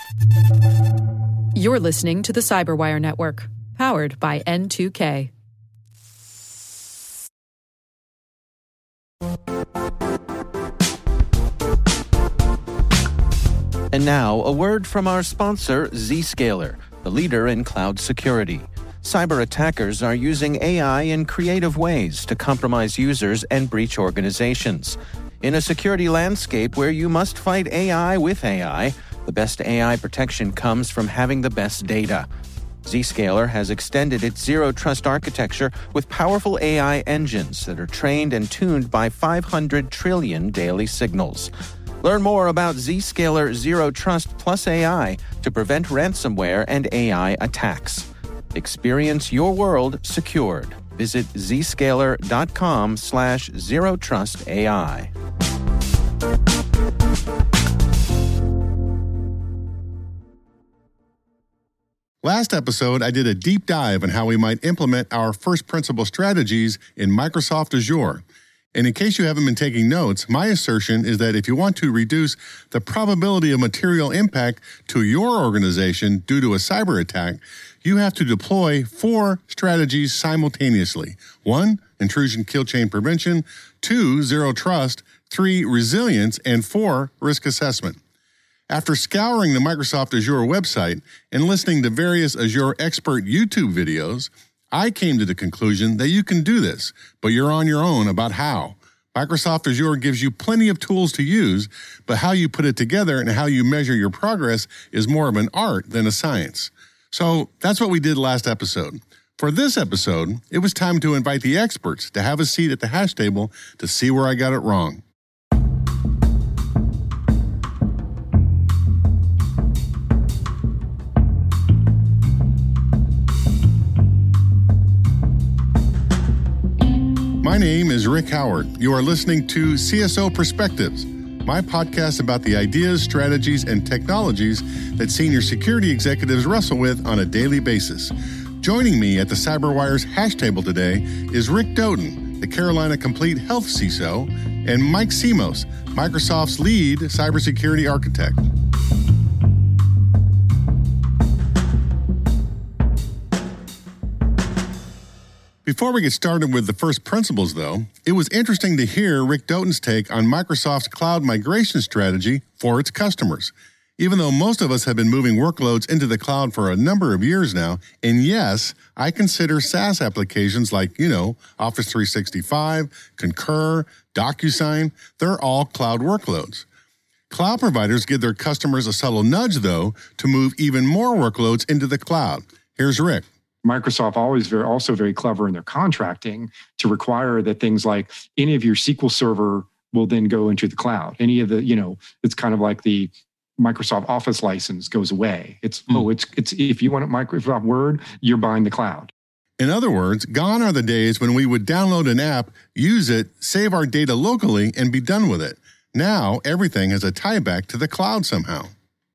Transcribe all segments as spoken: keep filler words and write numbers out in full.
You're listening to the Cyberwire Network, powered by N two K. And now, a word from our sponsor, Zscaler, the leader in cloud security. Cyber attackers are using A I in creative ways to compromise users and breach organizations. In a security landscape where you must fight A I with A I, the best A I protection comes from having the best data. Zscaler has extended its zero-trust architecture with powerful A I engines that are trained and tuned by five hundred trillion daily signals. Learn more about Zscaler Zero Trust Plus A I to prevent ransomware and A I attacks. Experience your world secured. Visit zscaler.com slash zero trust AI. Last episode, I did a deep dive on how we might implement our first principle strategies in Microsoft Azure. And in case you haven't been taking notes, my assertion is that if you want to reduce the probability of material impact to your organization due to a cyber attack, you have to deploy four strategies simultaneously. One, intrusion kill chain prevention. Two, zero trust. Three, resilience. And four, risk assessment. After scouring the Microsoft Azure website and listening to various Azure expert YouTube videos, I came to the conclusion that you can do this, but you're on your own about how. Microsoft Azure gives you plenty of tools to use, but how you put it together and how you measure your progress is more of an art than a science. So that's what we did last episode. For this episode, it was time to invite the experts to have a seat at the hash table to see where I got it wrong. My name is Rick Howard. You are listening to C S O Perspectives, my podcast about the ideas, strategies, and technologies that senior security executives wrestle with on a daily basis. Joining me at the CyberWire's hash table today is Rick Doughton, the Carolina Complete Health C I S O, and Mike Simos, Microsoft's lead cybersecurity architect. Before we get started with the first principles, though, it was interesting to hear Rick Doughton's take on Microsoft's cloud migration strategy for its customers. Even though most of us have been moving workloads into the cloud for a number of years now, and yes, I consider SaaS applications like, you know, Office three sixty-five, Concur, DocuSign, they're all cloud workloads. Cloud providers give their customers a subtle nudge, though, to move even more workloads into the cloud. Here's Rick. Microsoft always very, also very clever in their contracting to require that things like any of your S Q L Server will then go into the cloud. Any of the, you know, it's kind of like the Microsoft Office license goes away. It's, mm. oh, it's, it's, if you want Microsoft Word, you're buying the cloud. In other words, gone are the days when we would download an app, use it, save our data locally, and be done with it. Now, everything has a tie back to the cloud somehow.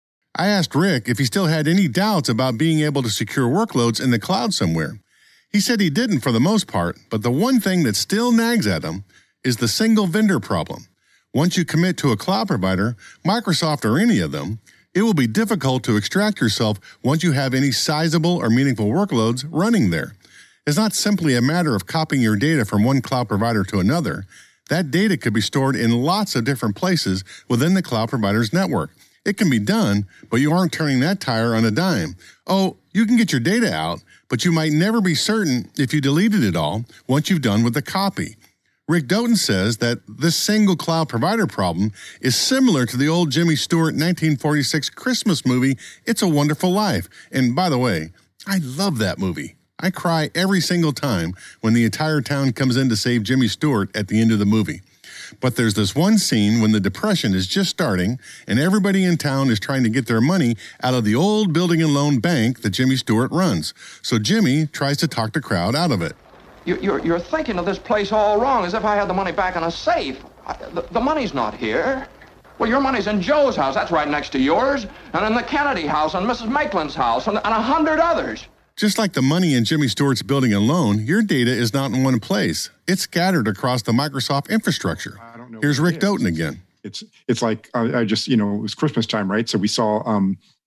I asked Rick if he still had any doubts about being able to secure workloads in the cloud somewhere. He said he didn't for the most part, but the one thing that still nags at him is the single vendor problem. Once you commit to a cloud provider, Microsoft or any of them, it will be difficult to extract yourself once you have any sizable or meaningful workloads running there. It's not simply a matter of copying your data from one cloud provider to another. That data could be stored in lots of different places within the cloud provider's network. It can be done, but you aren't turning that tire on a dime. Oh, you can get your data out, but you might never be certain if you deleted it all once you've done with the copy. Rick Doughton says that this single cloud provider problem is similar to the old Jimmy Stewart nineteen forty-six Christmas movie, It's a Wonderful Life. And by the way, I love that movie. I cry every single time when the entire town comes in to save Jimmy Stewart at the end of the movie. But there's this one scene when the Depression is just starting and everybody in town is trying to get their money out of the old building and loan bank that Jimmy Stewart runs. So Jimmy tries to talk the crowd out of it. You're, you're thinking of this place all wrong, as if I had the money back in a safe. I, the, the money's not here. Well, your money's in Joe's house. That's right next to yours. And in the Kennedy house and Missus Maitland's house and, and a hundred others. Just like the money in Jimmy Stewart's building and loan, your data is not in one place. It's scattered across the Microsoft infrastructure. I don't know. Here's Rick Doughton again. It's it's like, I, I just, you know, it was Christmas time, right? So we saw um,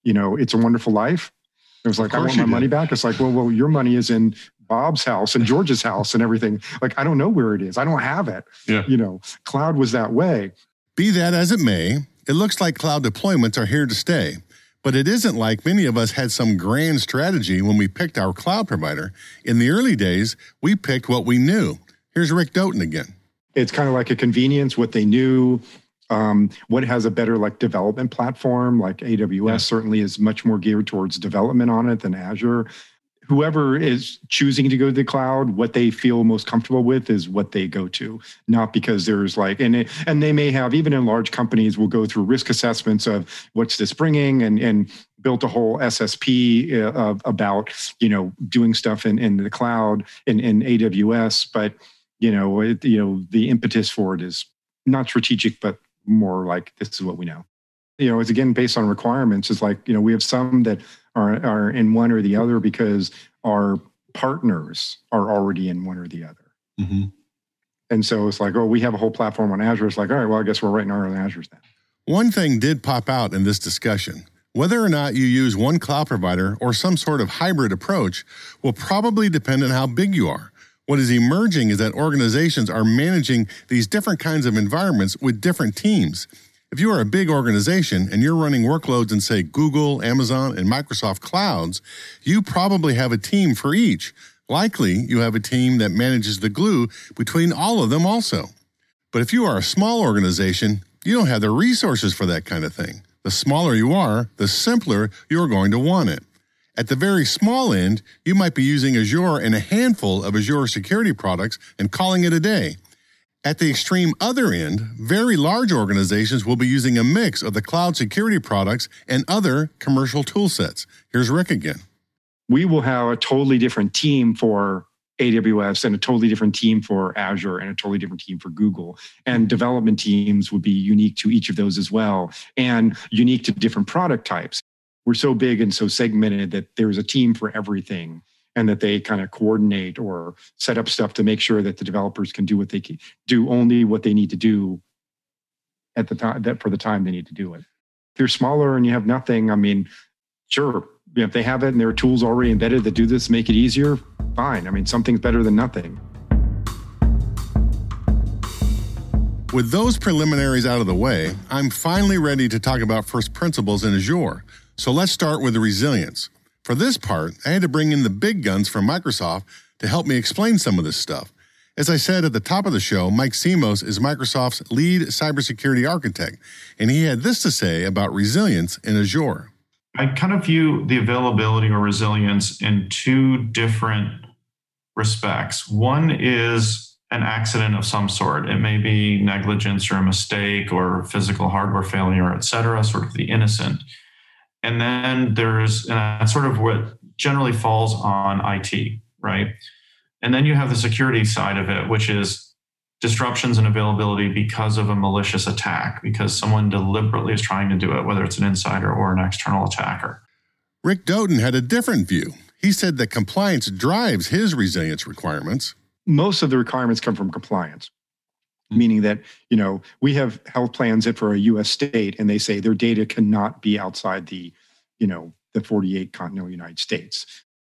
you know, It's a Wonderful Life. It was like, I want my money back. It's like, well, well, your money is in Bob's house and George's house and everything. Like, I don't know where it is. I don't have it. Yeah. You know, cloud was that way. Be that as it may, it looks like cloud deployments are here to stay. But it isn't like many of us had some grand strategy when we picked our cloud provider. In the early days, we picked what we knew. Here's Rick Doughton again. It's kind of like a convenience, what they knew. Um, what has a better like development platform, like A W S yeah. certainly is much more geared towards development on it than Azure. Whoever is choosing to go to the cloud, what they feel most comfortable with is what they go to, not because there's like, and it, and they may have, even in large companies, will go through risk assessments of what's this bringing and, and built a whole S S P uh, of, about, you know, doing stuff in, in the cloud in, in A W S. But, you know, it, you know, the impetus for it is not strategic, but more like, this is what we know. You know, it's again based on requirements. It's like, you know, we have some that are are in one or the other because our partners are already in one or the other. Mm-hmm. And so it's like, oh, we have a whole platform on Azure. It's like, all right, well, I guess we're writing our own Azure then. One thing did pop out in this discussion. Whether or not you use one cloud provider or some sort of hybrid approach will probably depend on how big you are. What is emerging is that organizations are managing these different kinds of environments with different teams. If you are a big organization and you're running workloads in, say, Google, Amazon, and Microsoft clouds, you probably have a team for each. Likely, you have a team that manages the glue between all of them also. But if you are a small organization, you don't have the resources for that kind of thing. The smaller you are, the simpler you're going to want it. At the very small end, you might be using Azure and a handful of Azure security products and calling it a day. At the extreme other end, very large organizations will be using a mix of the cloud security products and other commercial tool sets. Here's Rick again. We will have a totally different team for A W S and a totally different team for Azure and a totally different team for Google. And development teams would be unique to each of those as well and unique to different product types. We're so big and so segmented that there's a team for everything and that they kind of coordinate or set up stuff to make sure that the developers can do what they can do, only what they need to do at the time that for the time they need to do it. If you're smaller and you have nothing, I mean, sure, if they have it and there are tools already embedded that do this, make it easier, fine. I mean, something's better than nothing. With those preliminaries out of the way, I'm finally ready to talk about first principles in Azure. So let's start with the resilience. For this part, I had to bring in the big guns from Microsoft to help me explain some of this stuff. As I said at the top of the show, Mike Simos is Microsoft's lead cybersecurity architect, and he had this to say about resilience in Azure. I kind of view the availability or resilience in two different respects. One is an accident of some sort. It may be negligence or a mistake or physical hardware failure, et cetera, sort of the innocent. And then there's, and that's sort of what generally falls on I T, right? And then you have the security side of it, which is disruptions in availability because of a malicious attack, because someone deliberately is trying to do it, whether it's an insider or an external attacker. Rick Doughton had a different view. He said that compliance drives his resilience requirements. Most of the requirements come from compliance. Meaning that, you know, we have health plans that for a U S state, and they say their data cannot be outside the, you know, the forty-eight continental United States.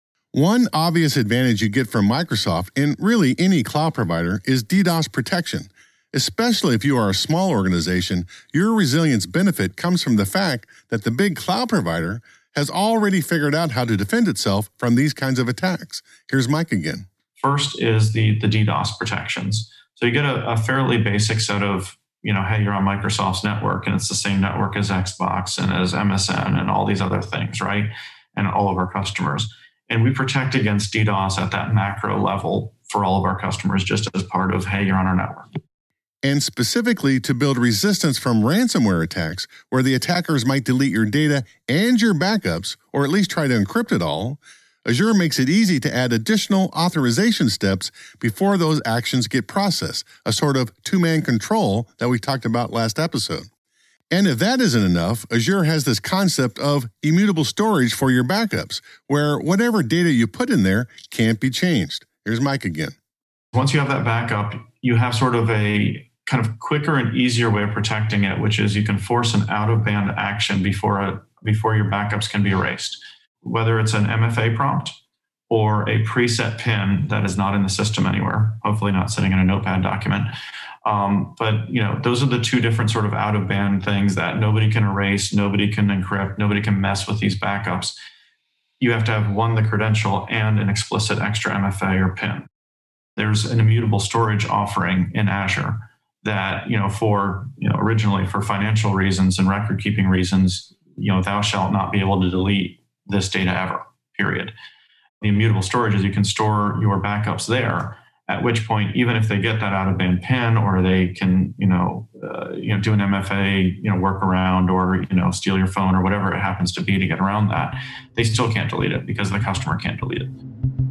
One obvious advantage you get from Microsoft and really any cloud provider is DDoS protection. Especially if you are a small organization, your resilience benefit comes from the fact that the big cloud provider has already figured out how to defend itself from these kinds of attacks. Here's Mike again. First is the, the DDoS protections. So you get a, a fairly basic set of, you know, hey, you're on Microsoft's network and it's the same network as Xbox and as M S N and all these other things, right? And all of our customers. And we protect against DDoS at that macro level for all of our customers, just as part of, hey, you're on our network. And specifically to build resistance from ransomware attacks, where the attackers might delete your data and your backups, or at least try to encrypt it all, Azure makes it easy to add additional authorization steps before those actions get processed, a sort of two-man control that we talked about last episode. And if that isn't enough, Azure has this concept of immutable storage for your backups, where whatever data you put in there can't be changed. Here's Mike again. Once you have that backup, you have sort of a kind of quicker and easier way of protecting it, which is you can force an out-of-band action before a, before your backups can be erased. Whether it's an M F A prompt or a preset PIN that is not in the system anywhere, hopefully not sitting in a notepad document. Um, but you know, those are the two different sort of out of band things that nobody can erase, nobody can encrypt, nobody can mess with these backups. You have to have one, the credential, and an explicit extra M F A or PIN. There's an immutable storage offering in Azure that, you know, for, you know, originally for financial reasons and record keeping reasons, you know, thou shalt not be able to delete this data ever, period. The immutable storage is you can store your backups there, at which point, even if they get that out of band PIN or they can, you know, uh, you know, do an M F A, you know, workaround or, you know, steal your phone or whatever it happens to be to get around that, they still can't delete it because the customer can't delete it.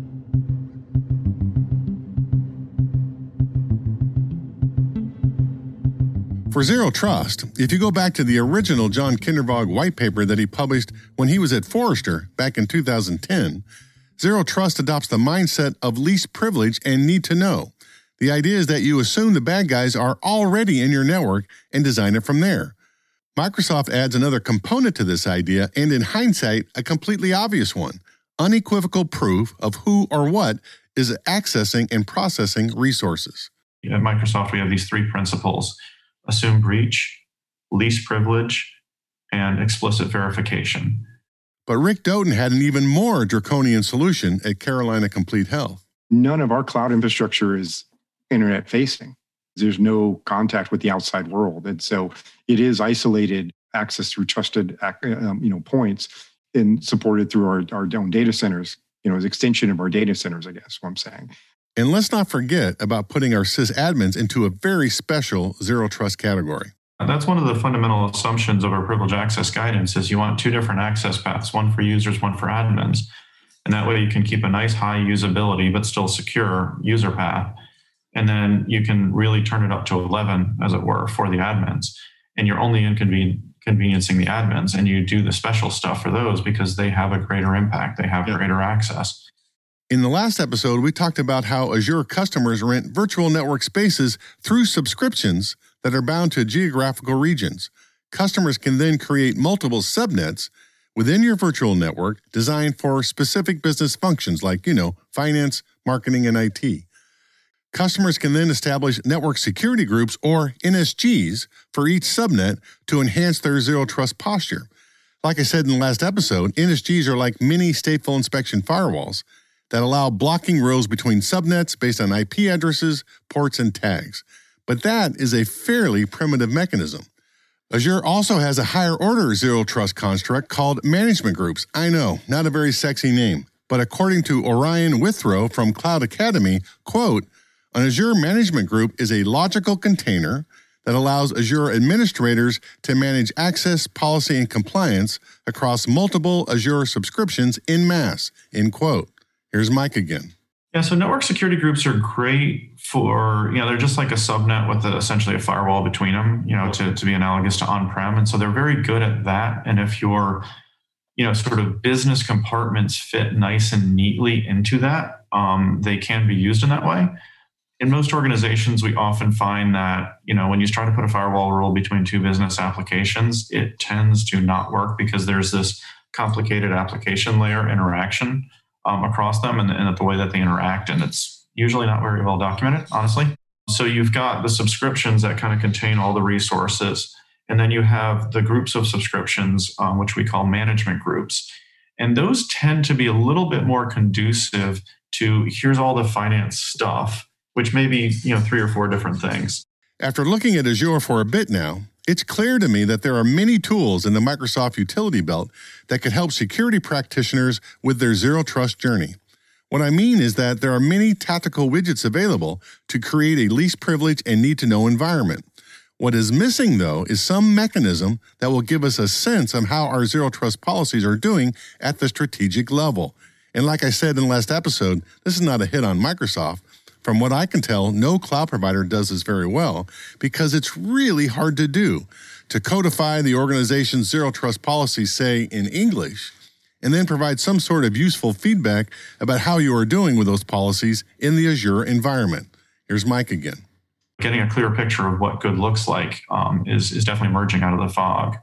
For Zero Trust, if you go back to the original John Kindervag white paper that he published when he was at Forrester back in two thousand ten, Zero Trust adopts the mindset of least privilege and need to know. The idea is that you assume the bad guys are already in your network and design it from there. Microsoft adds another component to this idea, and in hindsight, a completely obvious one: unequivocal proof of who or what is accessing and processing resources. At Microsoft, we have these three principles: assume breach, least privilege, and explicit verification. But Rick Doughton had an even more draconian solution at Carolina Complete Health. None of our cloud infrastructure is internet facing. There's no contact with the outside world. And so it is isolated access through trusted um, you know, points and supported through our, our own data centers, you know, as extension of our data centers, I guess what I'm saying. And let's not forget about putting our sysadmins into a very special Zero Trust category. That's one of the fundamental assumptions of our privileged access guidance is you want two different access paths, one for users, one for admins. And that way you can keep a nice high usability, but still secure user path. And then you can really turn it up to eleven, as it were, for the admins. And you're only inconveniencing the admins, and you do the special stuff for those because they have a greater impact. They have yeah. greater access. In the last episode, we talked about how Azure customers rent virtual network spaces through subscriptions that are bound to geographical regions. Customers can then create multiple subnets within your virtual network designed for specific business functions like, you know, finance, marketing, and I T. Customers can then establish network security groups, or N S Gs, for each subnet to enhance their Zero Trust posture. Like I said in the last episode, N S Gs are like mini stateful inspection firewalls that allow blocking rows between subnets based on I P addresses, ports, and tags. But that is a fairly primitive mechanism. Azure also has a higher order Zero Trust construct called management groups. I know, not a very sexy name, but according to Orion Withrow from Cloud Academy, quote, an Azure management group is a logical container that allows Azure administrators to manage access, policy, and compliance across multiple Azure subscriptions en masse, end quote. Here's Mike again. Yeah, so network security groups are great for, you know, they're just like a subnet with a, essentially a firewall between them, you know, to, to be analogous to on-prem. And so they're very good at that. And if your, you know, sort of business compartments fit nice and neatly into that, um, they can be used in that way. In most organizations, we often find that, you know, when you try to put a firewall rule between two business applications, it tends to not work because there's this complicated application layer interaction Um, across them and, and the way that they interact. And it's usually not very well documented, honestly. So you've got the subscriptions that kind of contain all the resources. And then you have the groups of subscriptions, um, which we call management groups. And those tend to be a little bit more conducive to here's all the finance stuff, which may be, you know, three or four different things. After looking at Azure for a bit now, it's clear to me that there are many tools in the Microsoft utility belt that could help security practitioners with their Zero Trust journey. What I mean is that there are many tactical widgets available to create a least privilege and need-to-know environment. What is missing, though, is some mechanism that will give us a sense of how our Zero Trust policies are doing at the strategic level. And like I said in the last episode, this is not a hit on Microsoft. From what I can tell, no cloud provider does this very well because it's really hard to do. To codify the organization's Zero Trust policies, say, in English, and then provide some sort of useful feedback about how you are doing with those policies in the Azure environment. Here's Mike again. Getting a clear picture of what good looks like um, is, is definitely emerging out of the fog.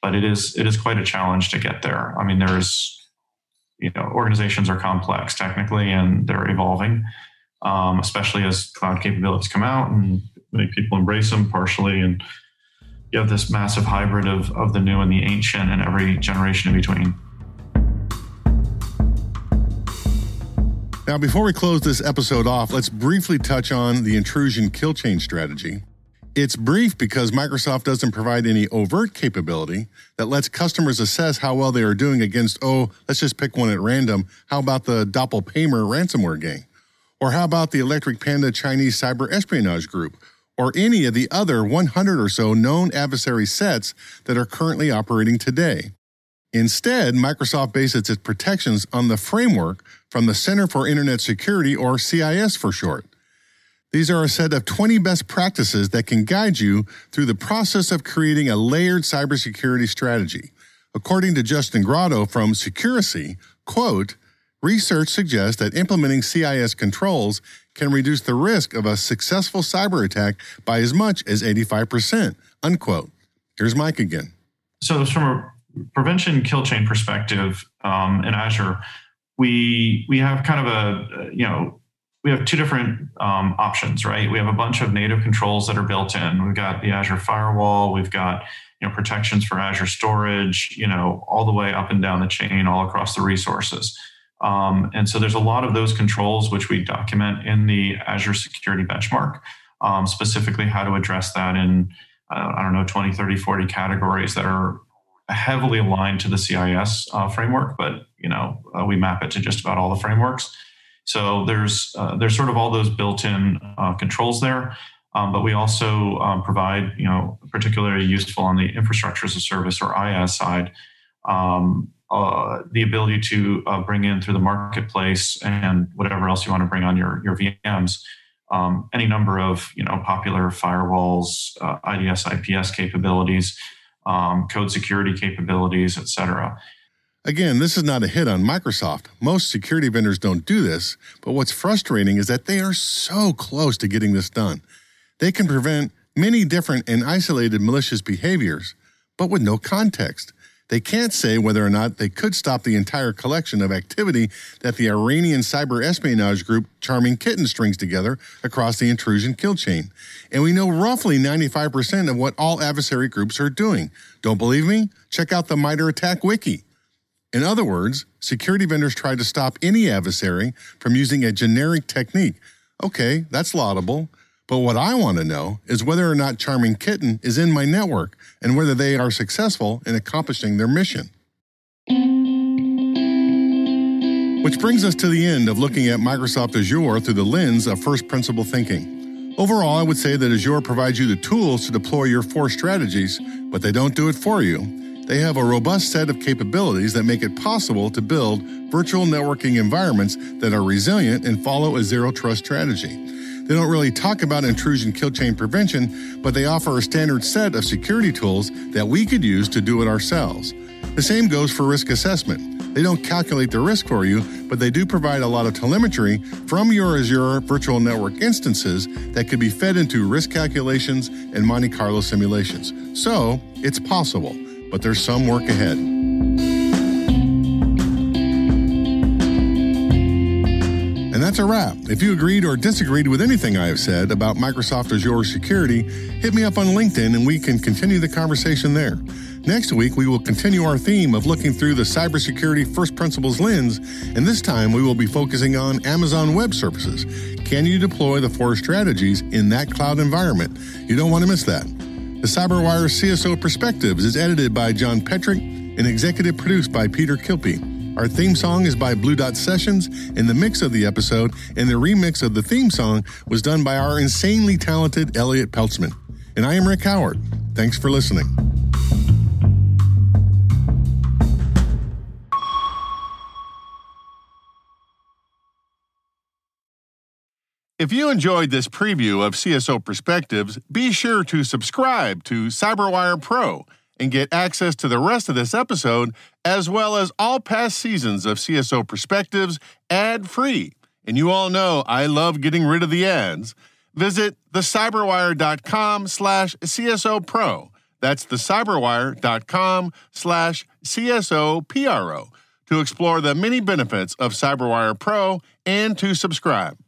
but it is it is quite a challenge to get there. I mean, there's, you know, organizations are complex technically, and they're evolving, um, especially as cloud capabilities come out and many people embrace them partially. And you have this massive hybrid of, of the new and the ancient and every generation in between. Now, before we close this episode off, let's briefly touch on the intrusion kill chain strategy. It's brief because Microsoft doesn't provide any overt capability that lets customers assess how well they are doing against, oh, let's just pick one at random. How about the Doppelpaymer ransomware gang? Or how about the Electric Panda Chinese cyber espionage group? Or any of the other one hundred or so known adversary sets that are currently operating today. Instead, Microsoft bases its protections on the framework from the Center for Internet Security, or C I S for short. These are a set of twenty best practices that can guide you through the process of creating a layered cybersecurity strategy. According to Justin Grotto from Securacy, quote, research suggests that implementing C I S controls can reduce the risk of a successful cyber attack by as much as eighty-five percent, unquote. Here's Mike again. So from a prevention kill chain perspective um, in Azure, we we have kind of a, you know, we have two different um, options, right? We have a bunch of native controls that are built in. We've got the Azure Firewall. We've got, you know, protections for Azure storage, you know, all the way up and down the chain, all across the resources. Um, and so there's a lot of those controls which we document in the Azure Security Benchmark, um, specifically how to address that in, uh, I don't know, twenty, thirty, forty categories that are heavily aligned to the C I S uh, framework, but, you know, uh, we map it to just about all the frameworks. So there's uh, there's sort of all those built-in uh, controls there, um, but we also um, provide, you know, particularly useful on the infrastructure as a service, or IaaS side, um, uh, the ability to uh, bring in through the marketplace and whatever else you want to bring on your your V Ms, um, any number of, you know, popular firewalls, uh, I D S, I P S capabilities, um, code security capabilities, et cetera. Again, this is not a hit on Microsoft. Most security vendors don't do this, but what's frustrating is that they are so close to getting this done. They can prevent many different and isolated malicious behaviors, but with no context. They can't say whether or not they could stop the entire collection of activity that the Iranian cyber espionage group Charming Kitten strings together across the intrusion kill chain. And we know roughly ninety-five percent of what all adversary groups are doing. Don't believe me? Check out the MITRE ATT&CK wiki. In other words, security vendors try to stop any adversary from using a generic technique. Okay, that's laudable. But what I want to know is whether or not Charming Kitten is in my network and whether they are successful in accomplishing their mission. Which brings us to the end of looking at Microsoft Azure through the lens of first principle thinking. Overall, I would say that Azure provides you the tools to deploy your four strategies, but they don't do it for you. They have a robust set of capabilities that make it possible to build virtual networking environments that are resilient and follow a zero-trust strategy. They don't really talk about intrusion kill chain prevention, but they offer a standard set of security tools that we could use to do it ourselves. The same goes for risk assessment. They don't calculate the risk for you, but they do provide a lot of telemetry from your Azure virtual network instances that could be fed into risk calculations and Monte Carlo simulations. So, it's possible, but there's some work ahead. And that's a wrap. If you agreed or disagreed with anything I have said about Microsoft Azure security, hit me up on LinkedIn and we can continue the conversation there. Next week, we will continue our theme of looking through the cybersecurity first principles lens, and this time we will be focusing on Amazon Web Services. Can you deploy the four strategies in that cloud environment? You don't want to miss that. The CyberWire C S O Perspectives is edited by John Petrick and executive produced by Peter Kilpie. Our theme song is by Blue Dot Sessions, and the mix of the episode and the remix of the theme song was done by our insanely talented Elliot Peltzman. And I am Rick Howard. Thanks for listening. If you enjoyed this preview of C S O Perspectives, be sure to subscribe to CyberWire Pro and get access to the rest of this episode, as well as all past seasons of C S O Perspectives ad-free. And you all know I love getting rid of the ads. Visit thecyberwire.com slash CSO Pro. That's the cyberwire.com slash CSOPRO to explore the many benefits of CyberWire Pro and to subscribe.